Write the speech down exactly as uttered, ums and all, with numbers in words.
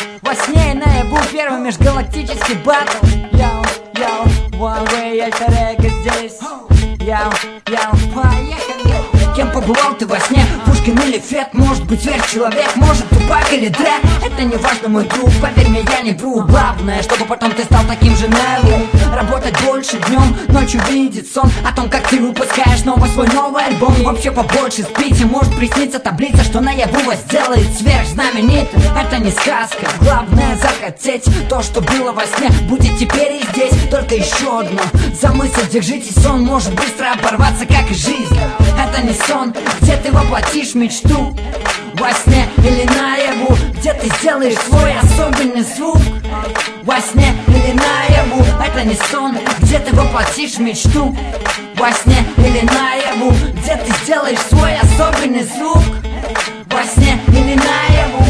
Во сне и наяву первый межгалактический батл. Йоу, йоу, one way, альтер-эго здесь. Йоу, йоу, поехали. Кем побывал ты во сне? Пушкин или Фет? Может быть сверхчеловек, может Тупак или Дре? Это не важно, мой друг, поверь мне, я не вру. Главное, чтобы потом ты стал таким же Неллу. Работать больше днем, ночью видеть сон о том, как ты выпускаешь снова свой новый альбом. Вообще побольше спите, может присниться таблица, что наяву вас сделает сверхзнаменитым. Это не сказка, главное захотеть. То, что было во сне, будет теперь и здесь. Только еще одно, за мысль держитесь, сон может быстро оборваться, как и жизнь. Это не сон, где ты воплотишь мечту. Во сне или наяву, где ты сделаешь свой особенный звук. Во сне или наяву, это не сон, где ты воплотишь мечту. Во сне или наяву, где ты сделаешь свой особенный звук. Во сне или наяву.